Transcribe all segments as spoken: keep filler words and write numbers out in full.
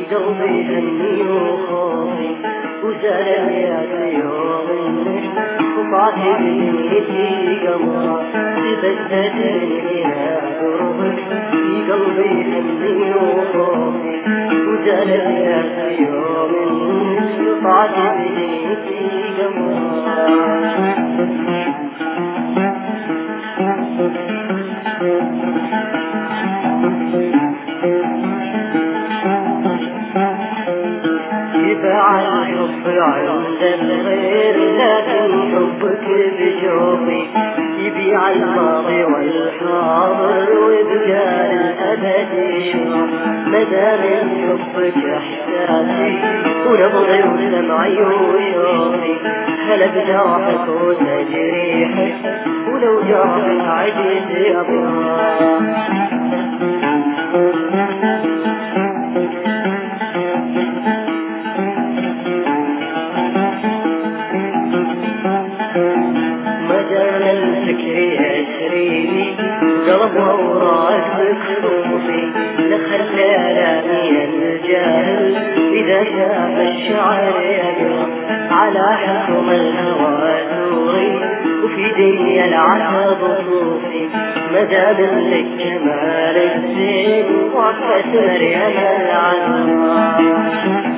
قلبي همي وخوفي وزال الياس يوم وطاحي بنيتي قمرة تبدت إلى قربك في قلبي همي وخوفي وزال الياس يوم وطاحي بنيتي قمرة يباع الحب عند الغير لكن حبك بشوقي يبيع الماضي والحاضر ويبقى الأبد شوق مدام حبك إحساسي ونبضي ودمعي وشوقي هلا بجرحك وتجريحك ولو جرحك عجز يبقى الفكر يسريني قلب وراك بخطوفي لخلى لامي الجاهل إذا شاف الشعر يقرأ على حكم الهوى نوري وفي دنيا العتب صوفي مدام لك جمال الزين وعفت مريم العذراء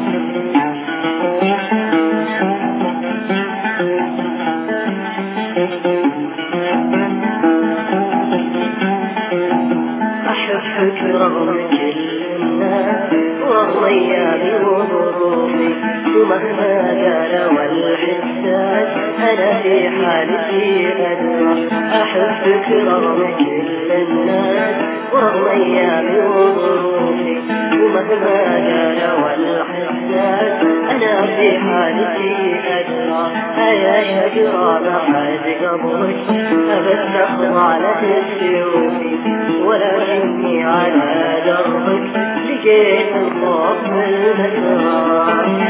أحبك رغم كل الناس ورغم أيامي وظروفي ومهما قال والحساس أنا في حالتي أدرى أحبك رغم كل الناس ورغم أيامي وظروفي ومهما قال والحساس أنا في حالتي أدرى أيا شجرة بعد قبرك أبد تخضع لك سيوفي ولكني على دربك لقيت الخوف المسار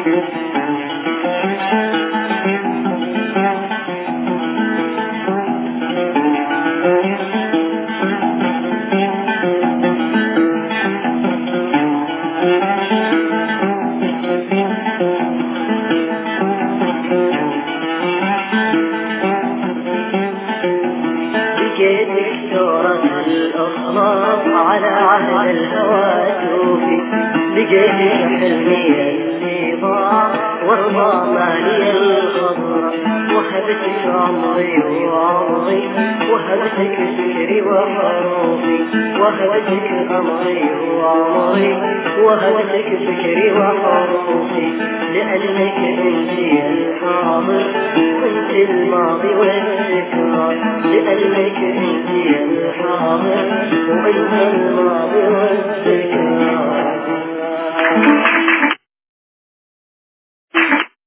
لقيتك سورة الأخلاق على عهد الهوى توفي لقيتك حلمي اللي ضاع وارضى مالي الخضر وهبتك عمري وعمري وهبتك فكري وحروفي وهبتك أمري وعمري وهبتك فكري وحروفي لأنك انت الحاضر وانت الماضي والذكرى لأنك انت الحاضر وانت الماضي والذكرى